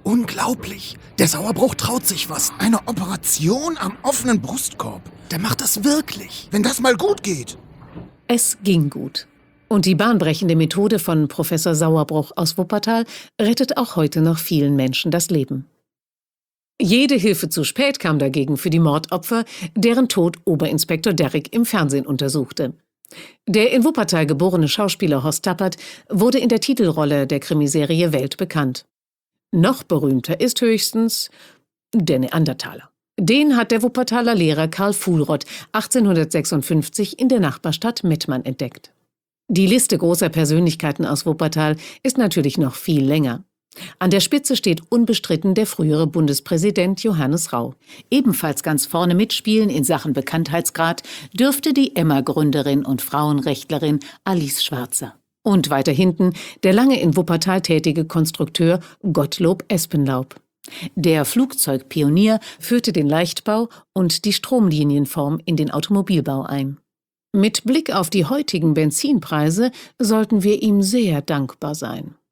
Unglaublich. Der Sauerbruch traut sich was. Eine Operation am offenen Brustkorb. Der macht das wirklich. Wenn das mal gut geht. Es ging gut. Und die bahnbrechende Methode von Professor Sauerbruch aus Wuppertal rettet auch heute noch vielen Menschen das Leben. Jede Hilfe zu spät kam dagegen für die Mordopfer, deren Tod Oberinspektor Derrick im Fernsehen untersuchte. Der in Wuppertal geborene Schauspieler Horst Tappert wurde in der Titelrolle der Krimiserie Welt bekannt. Noch berühmter ist höchstens der Neandertaler. Den hat der Wuppertaler Lehrer Karl Fuhlrott 1856 in der Nachbarstadt Mettmann entdeckt. Die Liste großer Persönlichkeiten aus Wuppertal ist natürlich noch viel länger. An der Spitze steht unbestritten der frühere Bundespräsident Johannes Rau. Ebenfalls ganz vorne mitspielen in Sachen Bekanntheitsgrad dürfte die Emma-Gründerin und Frauenrechtlerin Alice Schwarzer. Und weiter hinten der lange in Wuppertal tätige Konstrukteur Gottlob Espenlaub. Der Flugzeugpionier führte den Leichtbau und die Stromlinienform in den Automobilbau ein. Mit Blick auf die heutigen Benzinpreise sollten wir ihm sehr dankbar sein.